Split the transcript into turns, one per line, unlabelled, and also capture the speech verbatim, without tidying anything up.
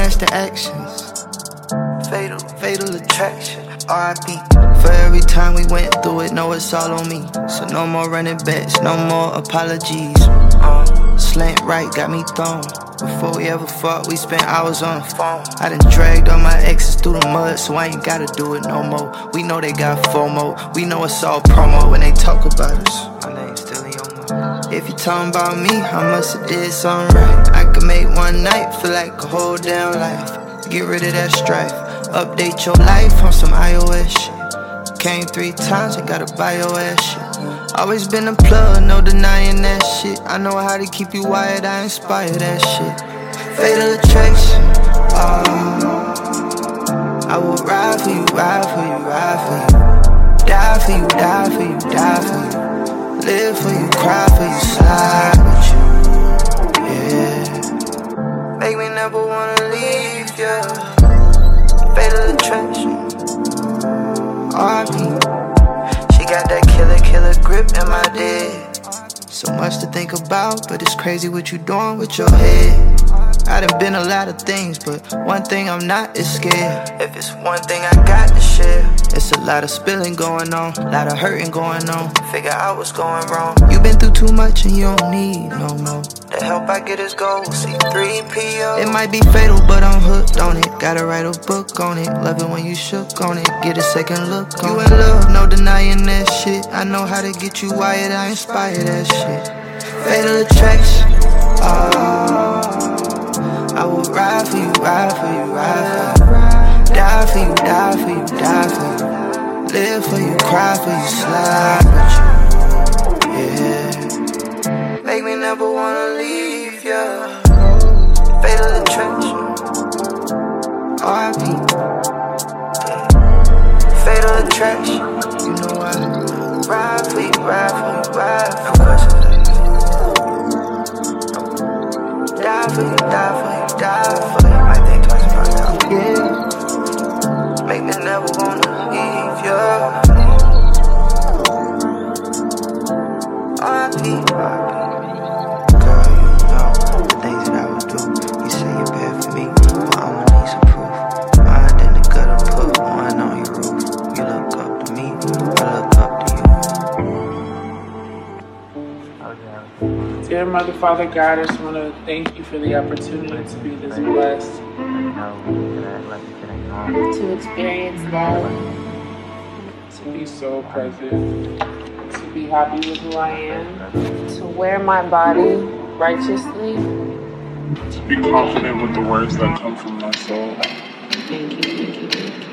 match the actions. Fatal, fatal attraction. R I P for every time we went through it, know it's all on me. So no more running backs, no more apologies. uh, Slant right got me thrown. Before we ever fought, we spent hours on the phone. I done dragged all my exes through the mud, so I ain't gotta do it no more. We know they got FOMO, we know it's all promo when they talk about us. My name's still in your mind. If you talking about me, I must've did something right. I could make one night feel like a whole damn life. Get rid of that strife, update your life on some iOS shit. Came three times, I gotta buy your ass shit. Always been a plug, no denying that shit. I know how to keep you wired, I inspire that shit. Fatal attraction, oh. I will ride for you, ride for you, ride for you. Die for you, die for you, die for you. Live for you, cry for you, slide with you, yeah. Make me never wanna leave you. Fatal attraction, R I P. She got that killer, killer grip in my day. So much to think about, but it's crazy what you doing with your head. I done been a lot of things, but one thing I'm not is scared. If it's one thing I got to share, it's a lot of spilling going on, a lot of hurting going on. Figure out what's going wrong. You been through too much and you don't need no more. The help I get is gold, C three P O. It might be fatal, but I'm hooked on it. Gotta write a book on it. Love it when you shook on it. Get a second look on it. You in love, no denying that shit. I know how to get you wired, I inspire that shit. Fatal attraction, oh. I will ride for you, ride for you, ride for you. Die for you, die for you, die for you. Live for you, cry for you, slide with you, yeah. Make me never wanna leave you. Fatal attraction, R I P. Fatal attraction, you know I ride for you, ride for you, ride for you. Die for you, die for you, die for you. I think twice about that. Yeah. Make me never wanna leave you. R I P, R I P. Girl, you know the things that I would do. You say you're bad for me, but I'ma need some proof. Mind in the gutter, put one on your roof. You look up to me, I look up to you.
Dear Mother, Father, God, I just want to thank you for the opportunity to be this blessed.
To experience love.
To be so present. To be happy with who I am.
To wear my body righteously.
To be confident with the words that come from my soul.
Thank you, thank you, thank you.